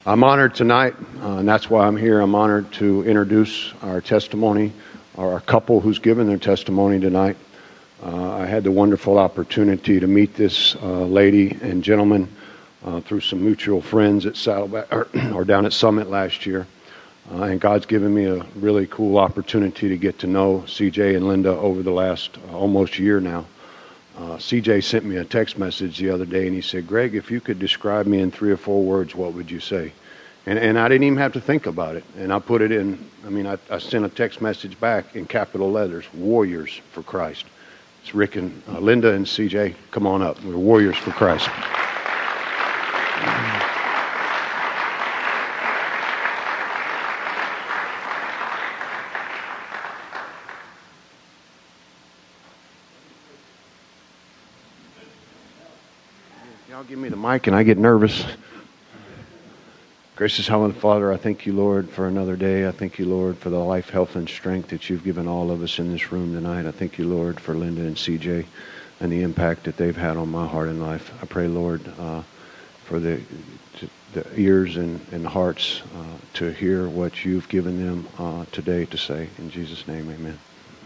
I'm honored tonight, and that's why I'm here. I'm honored to introduce our testimony, or our couple who's given their testimony tonight. I had the wonderful opportunity to meet this lady and gentleman through some mutual friends at Saddleback or down at Summit last year. And God's given me a really cool opportunity to get to know CJ and Linda over the last almost year now. CJ sent me a text message the other day, and he said, "Greg, if you could describe me in 3 or 4 words, what would you say?" And I didn't even have to think about it. And I put it in, I sent a text message back in capital letters, Warriors for Christ. It's Rick and Linda and CJ, come on up. We're Warriors for Christ. Y'all give me the mic and I get nervous. Gracious Heavenly Father, I thank you, Lord, for another day. I thank you, Lord, for the life, health, and strength that you've given all of us in this room tonight. I thank you, Lord, for Linda and CJ and the impact that they've had on my heart and life. I pray, Lord, for the ears and hearts to hear what you've given them today to say. In Jesus' name, amen.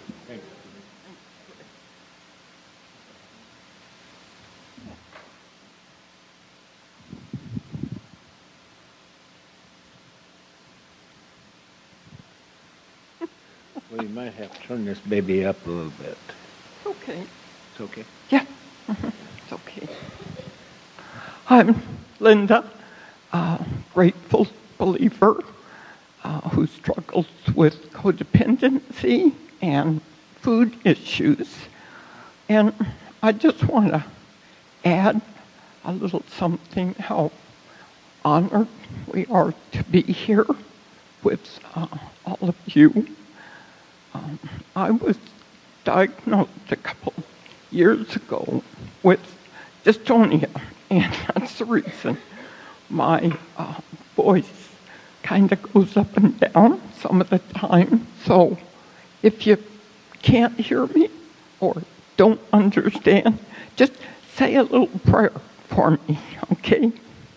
Well, you might have to turn this baby up a little bit. Okay. It's okay? Yeah. It's okay. I'm Linda, a grateful believer who struggles with codependency and food issues. And I just want to add a little something, how honored we are to be here with all of you. I was diagnosed a couple years ago with dystonia, and that's the reason my voice kind of goes up and down some of the time. So if you can't hear me or don't understand, just say a little prayer for me, okay?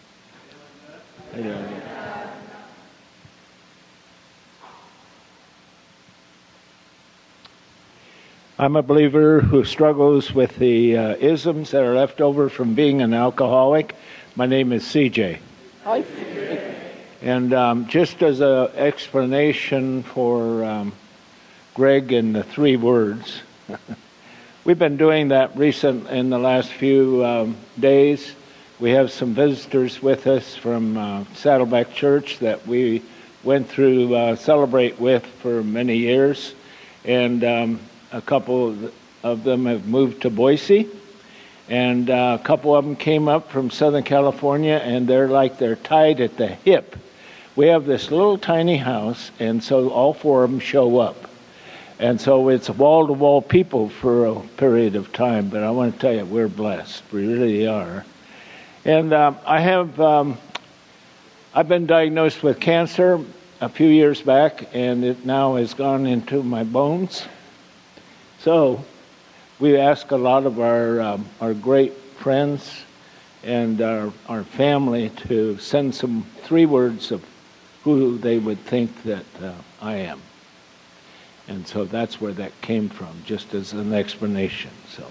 I'm a believer who struggles with the isms that are left over from being an alcoholic. My name is CJ. Hi. And just as an explanation for Greg in the 3 words, we've been doing that in the last few days. We have some visitors with us from Saddleback Church that we went through Celebrate with for many years. And a couple of them have moved to Boise, and a couple of them came up from Southern California, and they're tied at the hip. We have this little tiny house, and so all 4 of them show up. And so it's wall-to-wall people for a period of time, but I want to tell you, we're blessed. We really are. And I've been diagnosed with cancer a few years back, and it now has gone into my bones. So we ask a lot of our great friends and our family to send some 3 words of who they would think that I am. And so that's where that came from, just as an explanation. So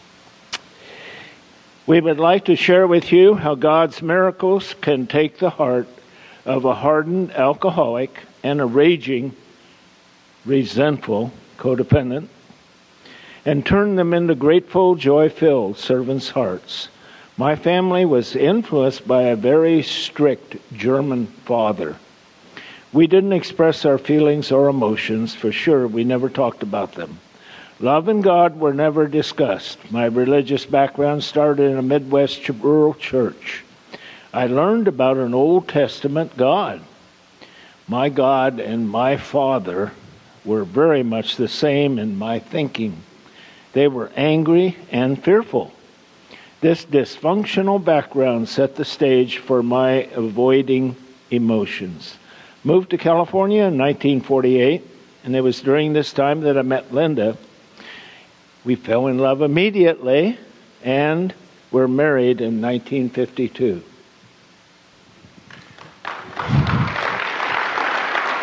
we would like to share with you how God's miracles can take the heart of a hardened alcoholic and a raging, resentful codependent and turn them into grateful, joy-filled servants' hearts. My family was influenced by a very strict German father. We didn't express our feelings or emotions. For sure, we never talked about them. Love and God were never discussed. My religious background started in a Midwest rural church. I learned about an Old Testament God. My God and my Father were very much the same in my thinking. They were angry and fearful. This dysfunctional background set the stage for my avoiding emotions. Moved to California in 1948, and it was during this time that I met Linda. We fell in love immediately, and were married in 1952.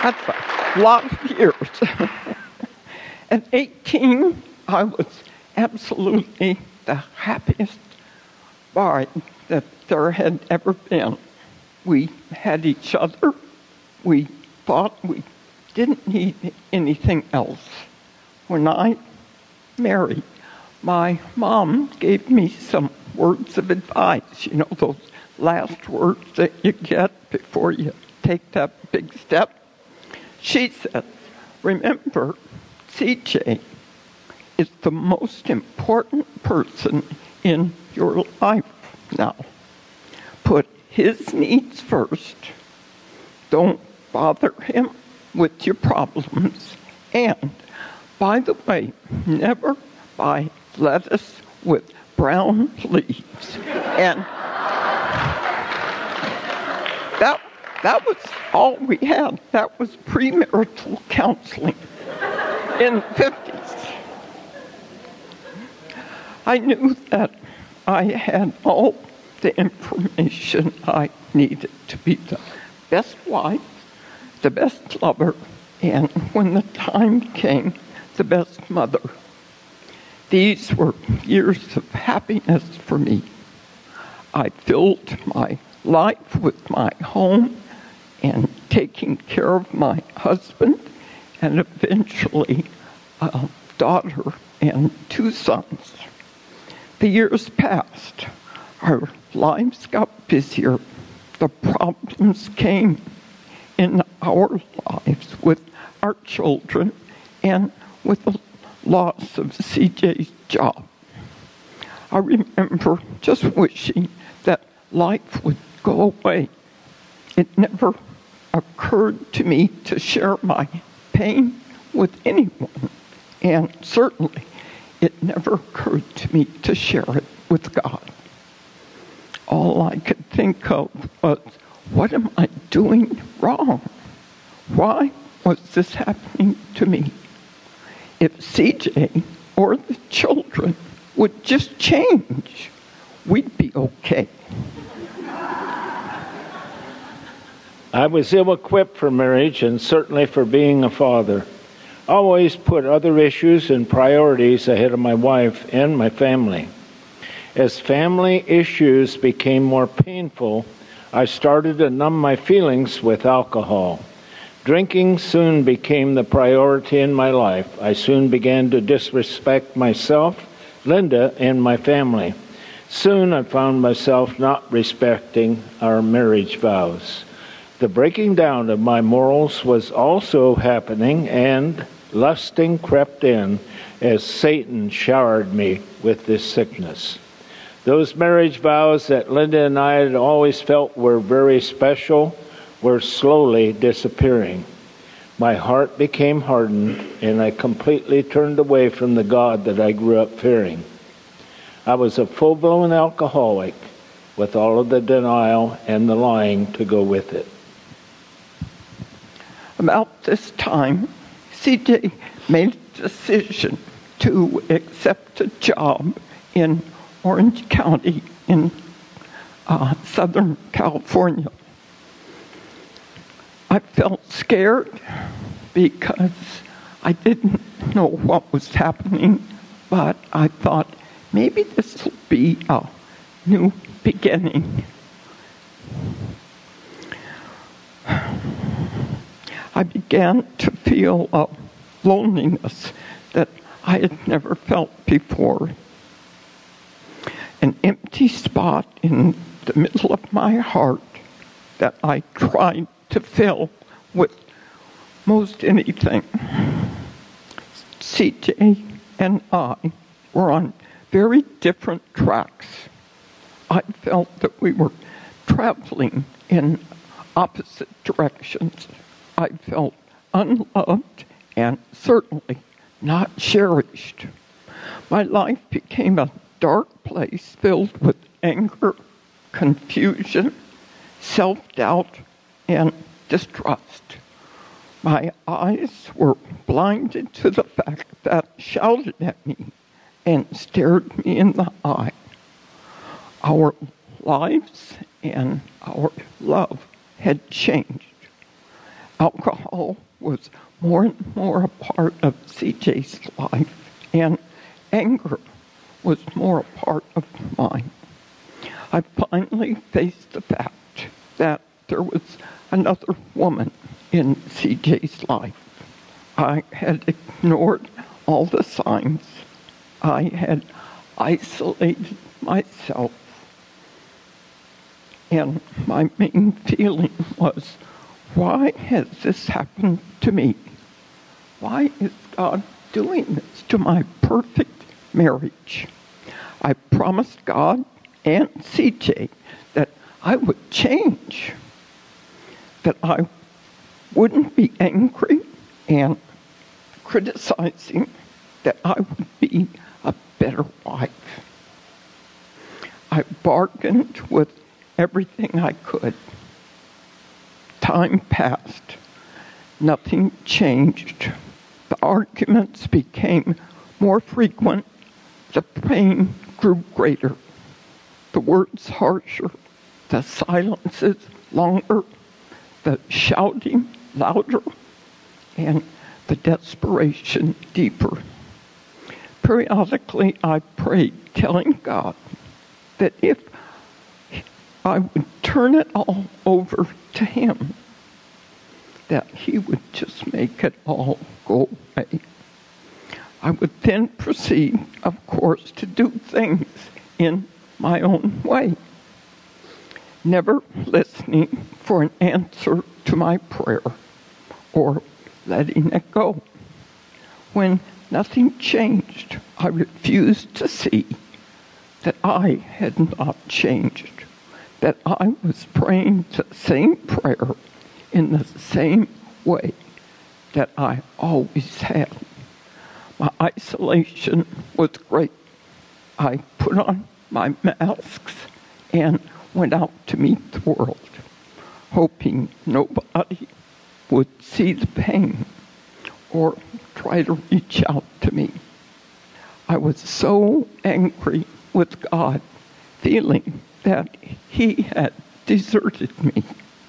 That's a lot of years. At 18, I was absolutely the happiest boy that there had ever been. We had each other. We thought we didn't need anything else. When I married, my mom gave me some words of advice, you know, those last words that you get before you take that big step. She said, remember, CJ is the most important person in your life now. Put his needs first. Don't bother him with your problems. And, by the way, never buy lettuce with brown leaves. And that was all we had. That was premarital counseling in the 50s. I knew that I had all the information I needed to be the best wife, the best lover, and when the time came, the best mother. These were years of happiness for me. I filled my life with my home and taking care of my husband and eventually a daughter and 2 sons. The years passed. Our lives got busier. The problems came in our lives with our children and with the loss of CJ's job. I remember just wishing that life would go away. It never occurred to me to share my pain with anyone, and certainly it never occurred to me to share it with God. All I could think of was, what am I doing wrong? Why was this happening to me? If CJ or the children would just change, we'd be okay. I was ill-equipped for marriage and certainly for being a father. I always put other issues and priorities ahead of my wife and my family. As family issues became more painful, I started to numb my feelings with alcohol. Drinking soon became the priority in my life. I soon began to disrespect myself, Linda, and my family. Soon I found myself not respecting our marriage vows. The breaking down of my morals was also happening, and lusting crept in as Satan showered me with this sickness. Those marriage vows that Linda and I had always felt were very special were slowly disappearing. My heart became hardened, and I completely turned away from the God that I grew up fearing. I was a full-blown alcoholic with all of the denial and the lying to go with it. About this time, CJ made a decision to accept a job in Orange County in Southern California. I felt scared because I didn't know what was happening, but I thought maybe this will be a new beginning. I began to feel a loneliness that I had never felt before. An empty spot in the middle of my heart that I tried to fill with most anything. CJ and I were on very different tracks. I felt that we were traveling in opposite directions. I felt unloved and certainly not cherished. My life became a dark place filled with anger, confusion, self-doubt, and distrust. My eyes were blinded to the fact that shouted at me and stared me in the eye. Our lives and our love had changed. Alcohol was more and more a part of CJ's life, and anger was more a part of mine. I finally faced the fact that there was another woman in CJ's life. I had ignored all the signs. I had isolated myself. And my main feeling was, why has this happened to me? Why is God doing this to my perfect marriage? I promised God and CJ that I would change, that I wouldn't be angry and criticizing, that I would be a better wife. I bargained with everything I could. Time passed. Nothing changed. The arguments became more frequent. The pain grew greater. The words harsher. The silences longer. The shouting louder. And the desperation deeper. Periodically, I prayed, telling God that if I would turn it all over to Him, that He would just make it all go away. I would then proceed, of course, to do things in my own way, never listening for an answer to my prayer or letting it go. When nothing changed, I refused to see that I had not changed, that I was praying the same prayer in the same way that I always had. My isolation was great. I put on my masks and went out to meet the world, hoping nobody would see the pain or try to reach out to me. I was so angry with God, feeling that He had deserted me.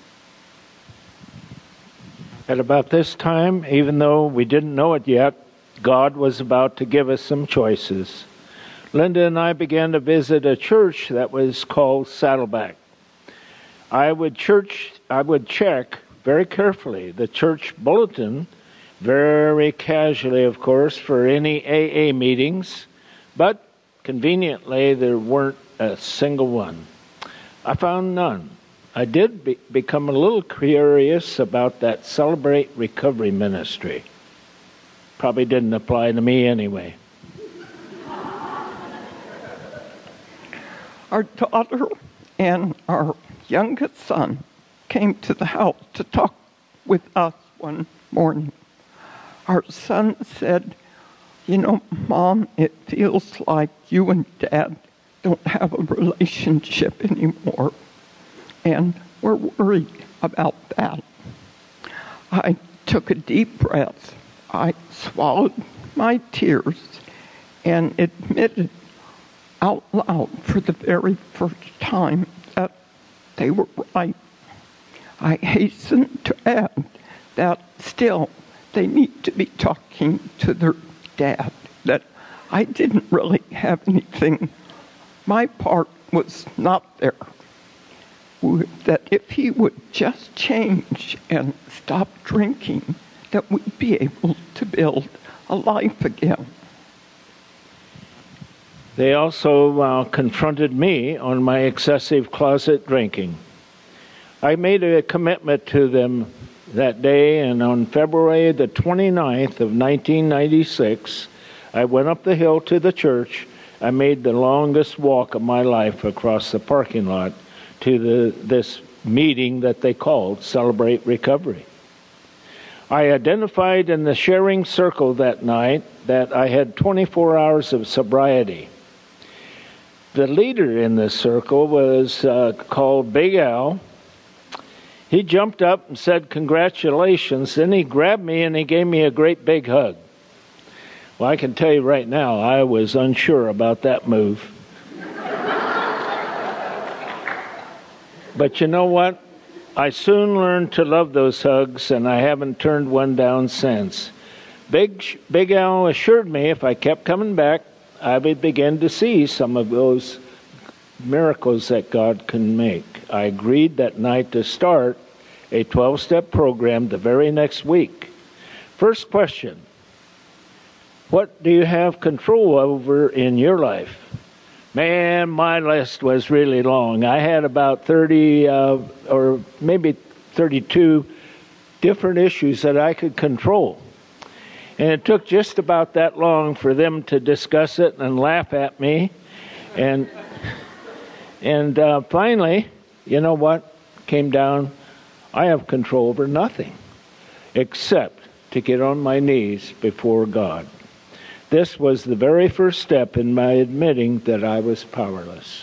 At about this time, even though we didn't know it yet, God was about to give us some choices. Linda and I began to visit a church that was called Saddleback. I would check very carefully the church bulletin, very casually, of course, for any AA meetings, but conveniently there weren't a single one. I found none. I did become a little curious about that Celebrate Recovery ministry. Probably didn't apply to me anyway. Our daughter and our youngest son came to the house to talk with us one morning. Our son said, Mom, it feels like you and Dad don't have a relationship anymore, and we're worried about that. I took a deep breath. I swallowed my tears and admitted out loud for the very first time that they were right. I hastened to add that still they need to be talking to their dad, that I didn't really have anything. My part was not there. That if he would just change and stop drinking, that we'd be able to build a life again. They also confronted me on my excessive closet drinking. I made a commitment to them that day, and on February the 29th of 1996, I went up the hill to the church. I made the longest walk of my life across the parking lot to this meeting that they called Celebrate Recovery. I identified in the sharing circle that night that I had 24 hours of sobriety. The leader in this circle was called Big Al. He jumped up and said, "Congratulations." Then he grabbed me and he gave me a great big hug. Well, I can tell you right now, I was unsure about that move. But you know what? I soon learned to love those hugs, and I haven't turned one down since. Big Al assured me if I kept coming back, I would begin to see some of those miracles that God can make. I agreed that night to start a 12-step program the very next week. First question, what do you have control over in your life? Man, my list was really long. I had about 30 or maybe 32 different issues that I could control. And it took just about that long for them to discuss it and laugh at me. And finally, you know what came down? I have control over nothing except to get on my knees before God. This was the very first step in my admitting that I was powerless.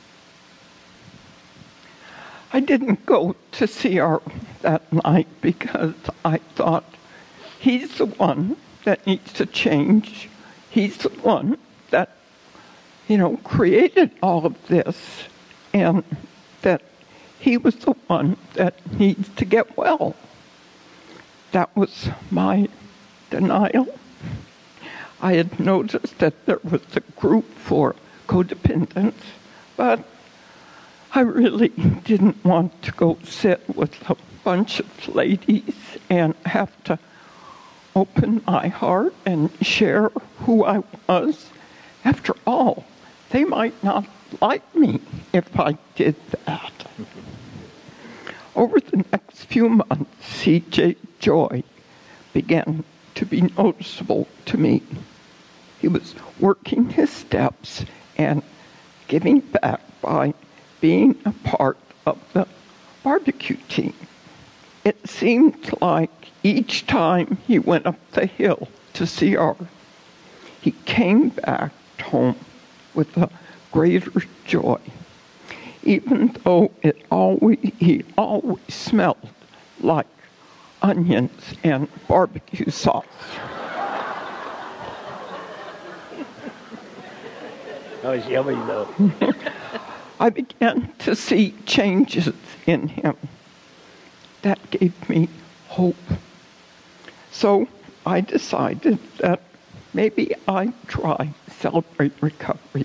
I didn't go to CR that night because I thought, he's the one that needs to change. He's the one that, created all of this, and that he was the one that needs to get well. That was my denial. I had noticed that there was a group for codependents, but I really didn't want to go sit with a bunch of ladies and have to open my heart and share who I was. After all, they might not like me if I did that. Over the next few months, C.J. Joy began to be noticeable to me. He was working his steps and giving back by being a part of the barbecue team. It seemed like each time he went up the hill to CR, he came back home with a greater joy, even though he always smelled like onions and barbecue sauce. That was yummy, though. I began to see changes in him that gave me hope. So I decided that maybe I'd try Celebrate Recovery.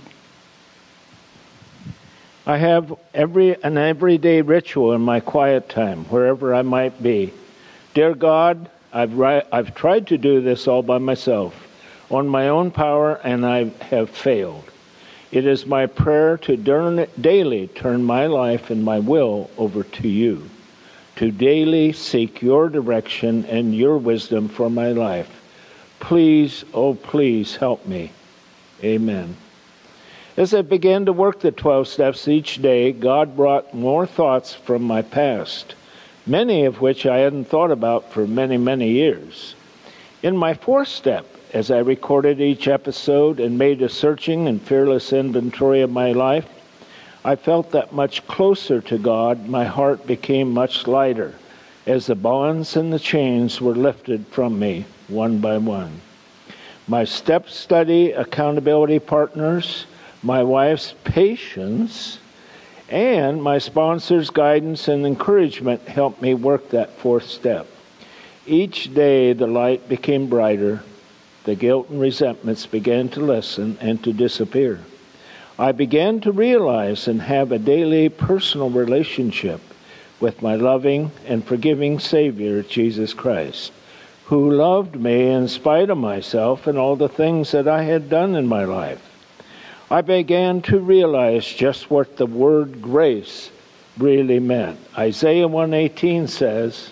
I have an everyday ritual in my quiet time, wherever I might be. Dear God, I've tried to do this all by myself, on my own power, and I have failed. It is my prayer to daily turn my life and my will over to you, to daily seek your direction and your wisdom for my life. Please, oh please, help me. Amen. As I began to work the 12 steps each day, God brought more thoughts from my past, many of which I hadn't thought about for many, many years. In my 4th step, as I recorded each episode and made a searching and fearless inventory of my life, I felt that much closer to God. My heart became much lighter as the bonds and the chains were lifted from me one by one. My step study accountability partners, my wife's patience, and my sponsor's guidance and encouragement helped me work that 4th step. Each day the light became brighter. The guilt and resentments began to lessen and to disappear. I began to realize and have a daily personal relationship with my loving and forgiving Savior, Jesus Christ, who loved me in spite of myself and all the things that I had done in my life. I began to realize just what the word grace really meant. Isaiah 1:18 says,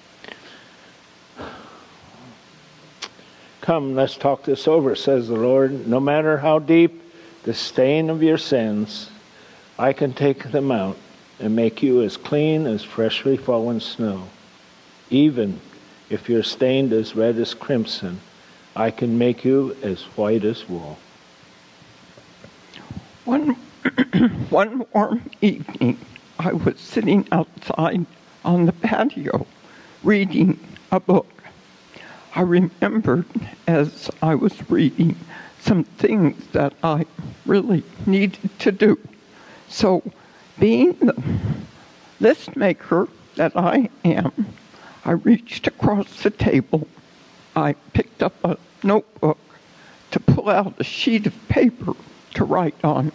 "Come, let's talk this over," says the Lord. "No matter how deep the stain of your sins, I can take them out and make you as clean as freshly fallen snow. Even if you're stained as red as crimson, I can make you as white as wool." One warm evening, I was sitting outside on the patio reading a book. I remembered as I was reading some things that I really needed to do. So, being the list maker that I am, I reached across the table. I picked up a notebook to pull out a sheet of paper to write on.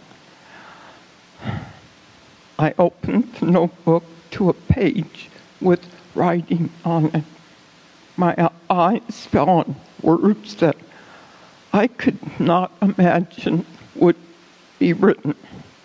I opened the notebook to a page with writing on it. My eyes fell on words that I could not imagine would be written.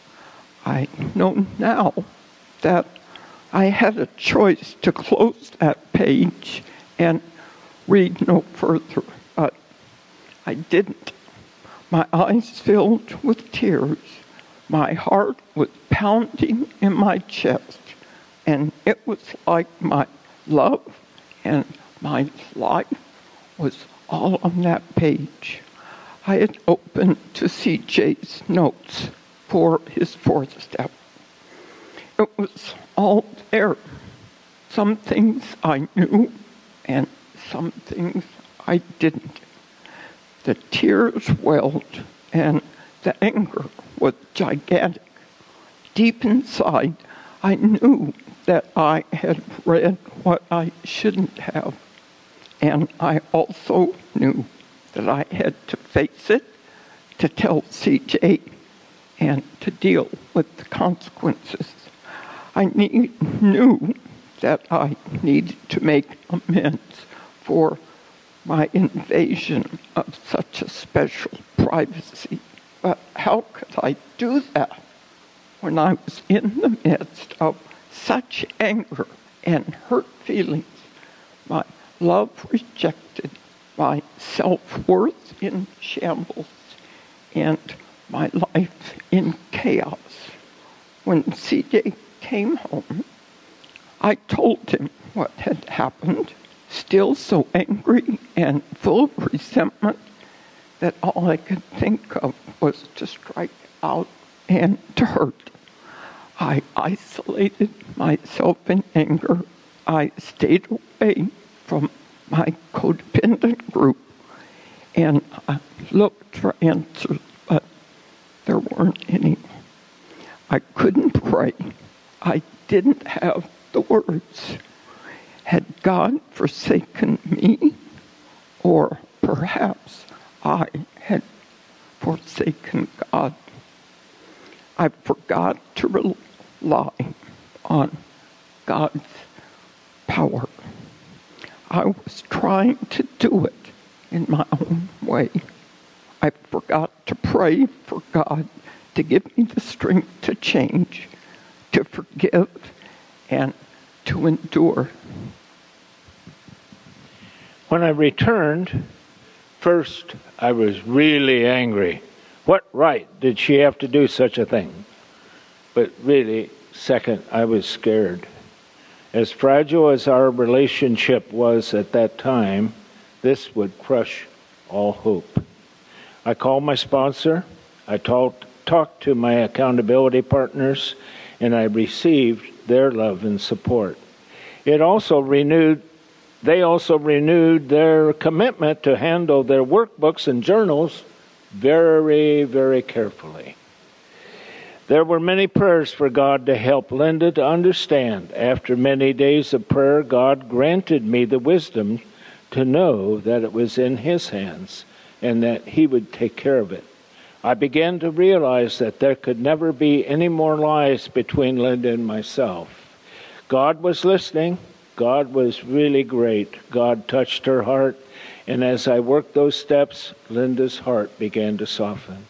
I know now that I had a choice to close that page and read no further, but I didn't. My eyes filled with tears. My heart was pounding in my chest, and it was like my love and my life was all on that page. I had opened to CJ's notes for his fourth step. It was all there. Some things I knew and some things I didn't. The tears welled and the anger was gigantic. Deep inside, I knew that I had read what I shouldn't have. And I also knew that I had to face it, to tell CJ, and to deal with the consequences. I knew that I needed to make amends for my invasion of such a special privacy. But how could I do that when I was in the midst of such anger and hurt feelings? My love rejected, my self-worth in shambles, and my life in chaos. When CJ came home, I told him what had happened, still so angry and full of resentment that all I could think of was to strike out and to hurt. I isolated myself in anger. I stayed away from my codependent group, and I looked for answers, but there weren't any. I couldn't pray. I didn't have the words. Had God forsaken me? Or perhaps I had forsaken God. I forgot to rely on God's power. I was trying to do it in my own way. I forgot to pray for God to give me the strength to change, to forgive, and to endure. When I returned, first I was really angry. What right did she have to do such a thing? But really, second, I was scared. As fragile as our relationship was at that time, this would crush all hope. I called my sponsor, I talked to my accountability partners, and I received their love and support. They also renewed their commitment to handle their workbooks and journals very, very carefully. There were many prayers for God to help Linda to understand. After many days of prayer, God granted me the wisdom to know that it was in His hands and that He would take care of it. I began to realize that there could never be any more lies between Linda and myself. God was listening. God was really great. God touched her heart, and as I worked those steps, Linda's heart began to soften.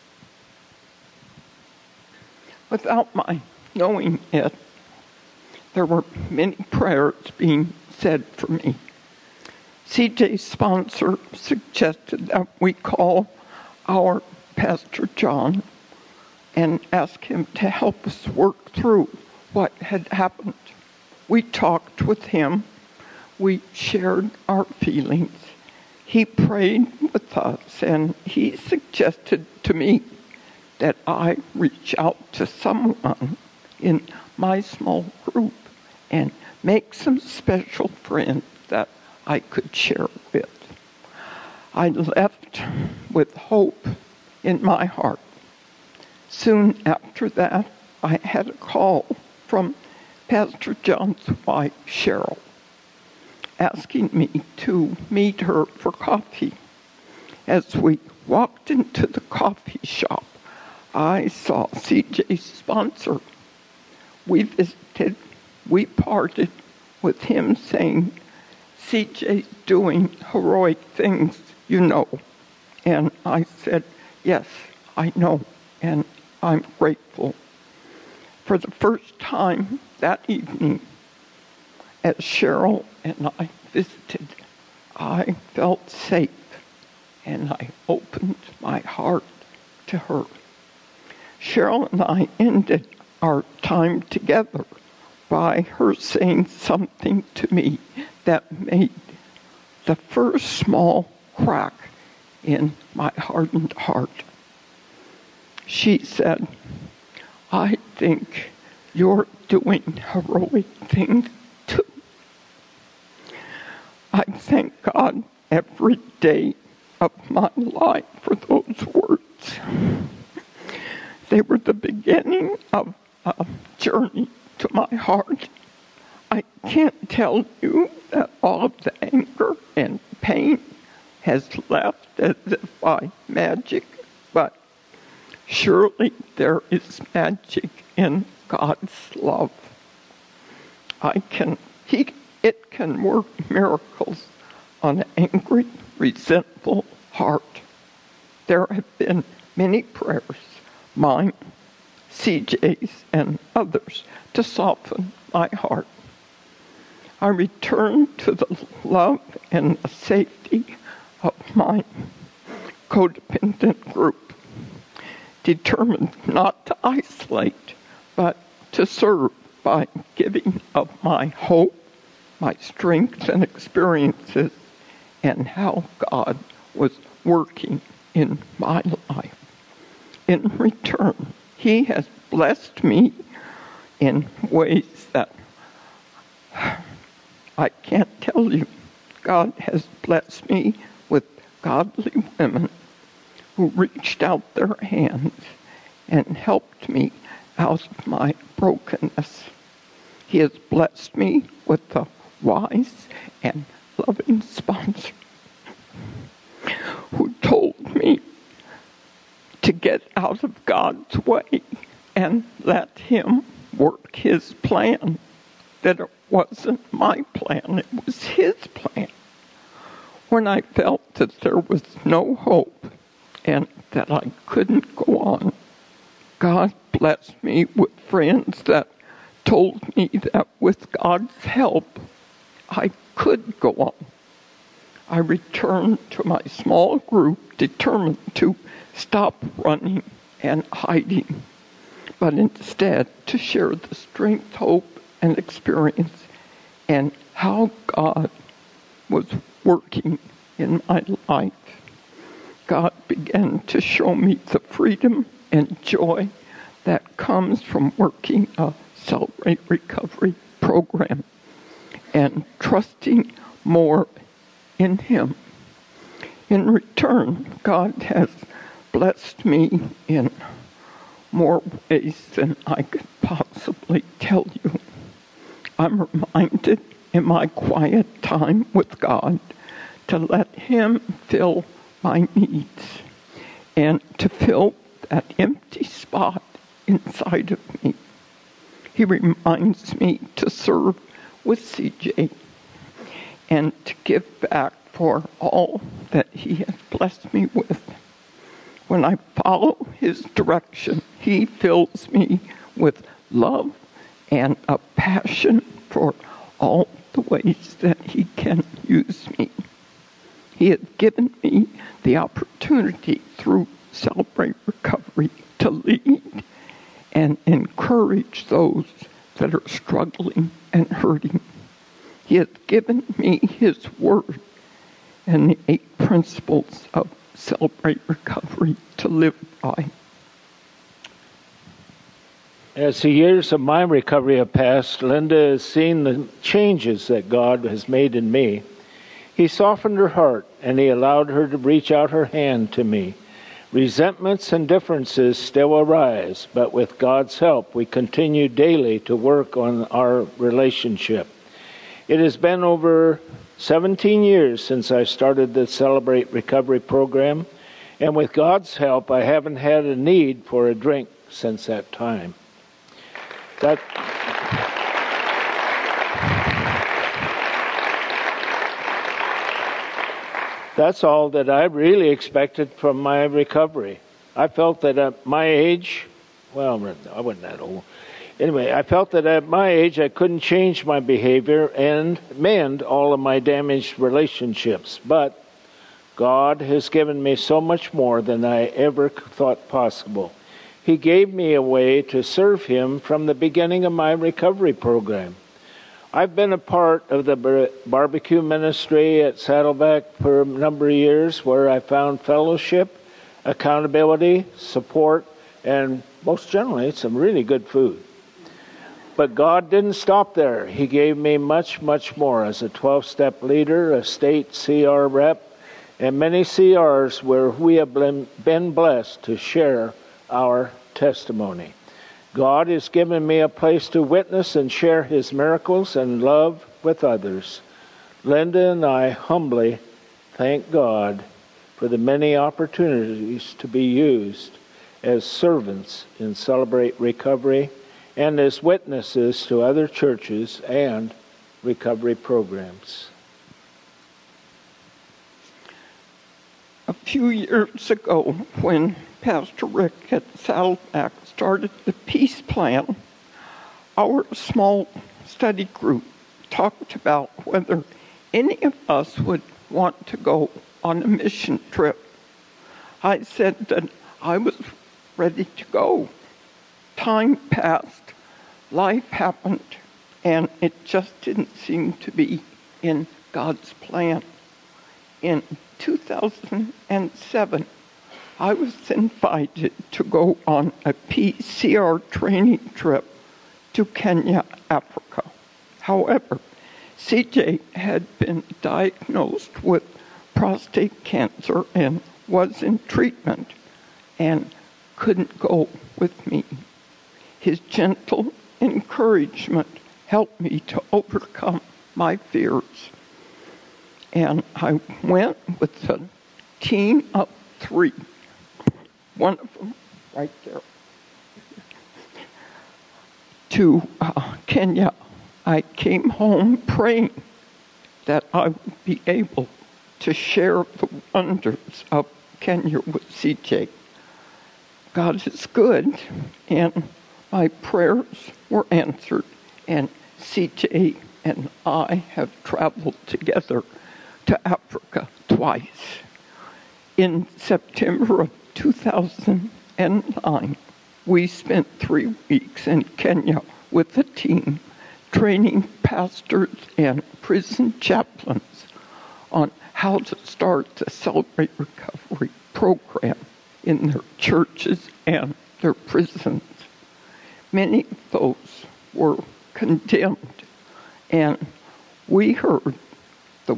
Without my knowing it, there were many prayers being said for me. CJ's sponsor suggested that we call our Pastor John and ask him to help us work through what had happened. We talked with him. We shared our feelings. He prayed with us, and he suggested to me that I reach out to someone in my small group and make some special friends that I could share with. I left with hope in my heart. Soon after that, I had a call from Pastor John's wife, Cheryl, asking me to meet her for coffee. As we walked into the coffee shop, I saw CJ's sponsor. We visited, we parted with him saying, CJ's doing heroic things, you know. And I said, yes, I know, and I'm grateful. For the first time that evening, as Cheryl and I visited, I felt safe, and I opened my heart to her. Cheryl and I ended our time together by her saying something to me that made the first small crack in my hardened heart. She said, I think you're doing heroic things too. I thank God every day of my life for those words. They were the beginning of a journey to my heart. I can't tell you that all of the anger and pain has left as if by magic, but surely there is magic in God's love. It can work miracles on an angry, resentful heart. There have been many prayers, mine, CJ's, and others, to soften my heart. I return to the love and the safety of my codependent group, determined not to isolate, but to serve by giving of my hope, my strengths and experiences, and how God was working in my life. In return, He has blessed me in ways that I can't tell you. God has blessed me with godly women who reached out their hands and helped me out of my brokenness. He has blessed me with a wise and loving sponsor who told me to get out of God's way and let Him work His plan. That it wasn't my plan, it was His plan. When I felt that there was no hope and that I couldn't go on, God blessed me with friends that told me that with God's help, I could go on. I returned to my small group, determined to stop running and hiding, but instead to share the strength, hope, and experience and how God was working in my life. God began to show me the freedom and joy that comes from working a Celebrate Recovery program and trusting more in Him. In return, God has blessed me in more ways than I could possibly tell you. I'm reminded in my quiet time with God to let Him fill my needs and to fill that empty spot inside of me. He reminds me to serve with CJ and to give back for all that He has blessed me with. When I follow His direction, He fills me with love and a passion for all the ways that He can use me. He has given me the opportunity through Celebrate Recovery to lead and encourage those that are struggling and hurting. He has given me His Word and the 8 principles of Celebrate Recovery to live by. As the years of my recovery have passed, Linda has seen the changes that God has made in me. He softened her heart, and He allowed her to reach out her hand to me Resentments and differences still arise, but with God's help, we continue daily to work on our relationship. It has been over 17 years since I started the Celebrate Recovery program, and with God's help, I haven't had a need for a drink since that time. That's all that I really expected from my recovery. I felt that at my age, well, I wasn't that old. Anyway, I felt that at my age I couldn't change my behavior and mend all of my damaged relationships. But God has given me so much more than I ever thought possible. He gave me a way to serve Him from the beginning of my recovery program. I've been a part of the barbecue ministry at Saddleback for a number of years, where I found fellowship, accountability, support, and most generally, some really good food. But God didn't stop there. He gave me much, much more as a 12-step leader, a state CR rep, and many CRs where we have been blessed to share our testimony. God has given me a place to witness and share His miracles and love with others. Linda and I humbly thank God for the many opportunities to be used as servants in Celebrate Recovery and as witnesses to other churches and recovery programs. A few years ago, when Pastor Rick at Saddleback started the Peace Plan, our small study group talked about whether any of us would want to go on a mission trip. I said that I was ready to go. Time passed, life happened, and it just didn't seem to be in God's plan. In 2007, I was invited to go on a PCR training trip to Kenya, Africa. However, CJ had been diagnosed with prostate cancer and was in treatment and couldn't go with me. His gentle encouragement helped me to overcome my fears. And I went with a team of 3. One of them right there. To Kenya. I came home praying that I would be able to share the wonders of Kenya with CJ. God is good, and my prayers were answered, and CJ and I have traveled together to Africa twice. In September of 2009, we spent 3 weeks in Kenya with a team training pastors and prison chaplains on how to start the Celebrate Recovery program in their churches and their prisons. Many of those were condemned, and we heard the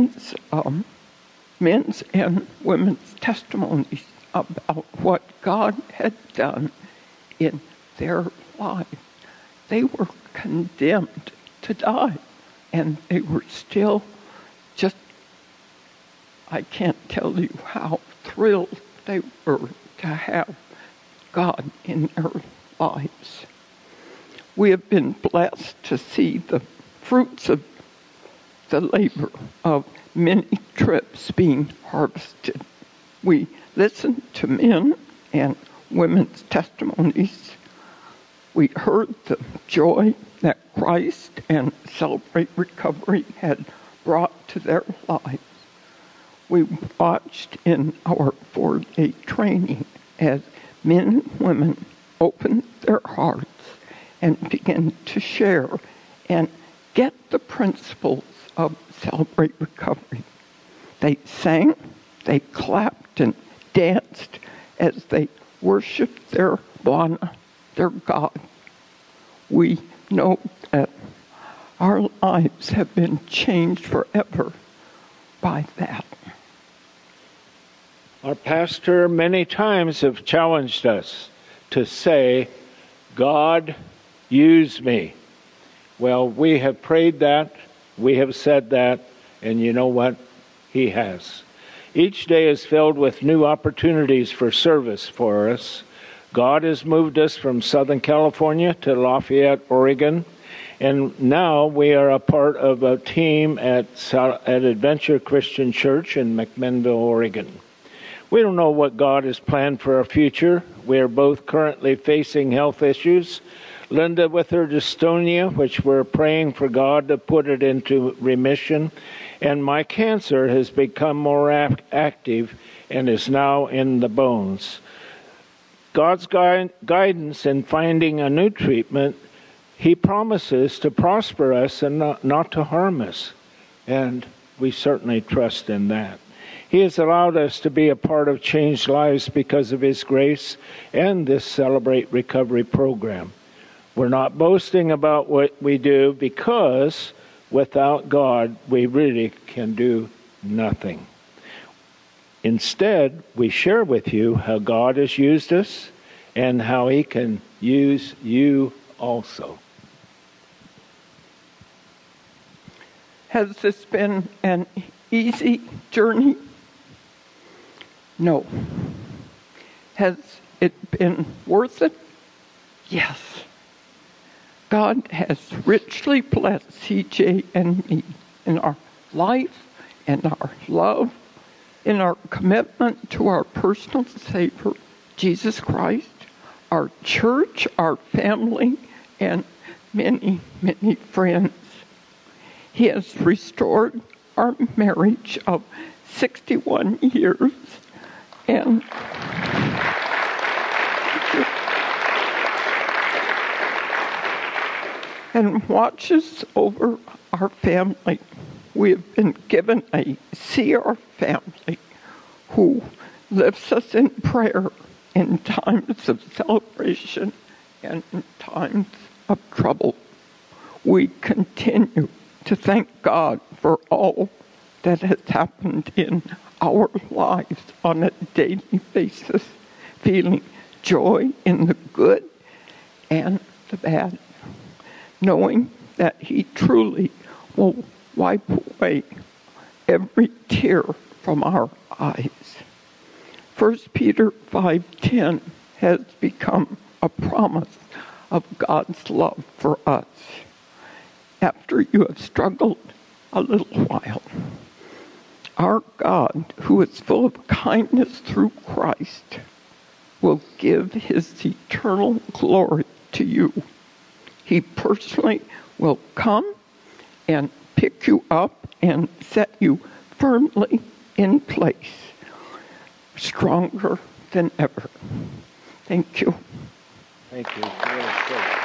men's and women's testimonies about what God had done in their lives. They were condemned to die, and they were still just, I can't tell you how thrilled they were to have God in their lives. We have been blessed to see the fruits of the labor of many trips being harvested. We listened to men and women's testimonies. We heard the joy that Christ and Celebrate Recovery had brought to their lives. We watched in our 4-day training as men and women opened their hearts and began to share and get the principles of Celebrate Recovery. They sang, they clapped and danced as they worshiped their Bwana, their God. We know that our lives have been changed forever by that. Our pastor many times have challenged us to say, God, use me. Well, we have prayed that, we have said that, and you know what? He has. Each day is filled with new opportunities for service for us. God has moved us from Southern California to Lafayette, Oregon, and now we are a part of a team at Adventure Christian Church in McMinnville, Oregon. We don't know what God has planned for our future. We are both currently facing health issues. Linda with her dystonia, which we're praying for God to put it into remission. And my cancer has become more active and is now in the bones. God's guidance in finding a new treatment, He promises to prosper us and not to harm us. And we certainly trust in that. He has allowed us to be a part of changed lives because of His grace and this Celebrate Recovery program. We're not boasting about what we do because without God, we really can do nothing. Instead, we share with you how God has used us and how He can use you also. Has this been an easy journey? No. Has it been worth it? Yes. God has richly blessed CJ and me in our life, in our love, in our commitment to our personal Savior, Jesus Christ, our church, our family, and many, many friends. He has restored our marriage of 61 years and watches over our family. We have been given a CR family who lifts us in prayer in times of celebration and in times of trouble. We continue to thank God for all that has happened in our lives on a daily basis, feeling joy in the good and the bad, knowing that He truly will wipe away every tear from our eyes. 1 Peter 5:10 has become a promise of God's love for us. After you have struggled a little while, our God, who is full of kindness through Christ, will give His eternal glory to you. He personally will come and pick you up and set you firmly in place, stronger than ever. Thank you. Thank you.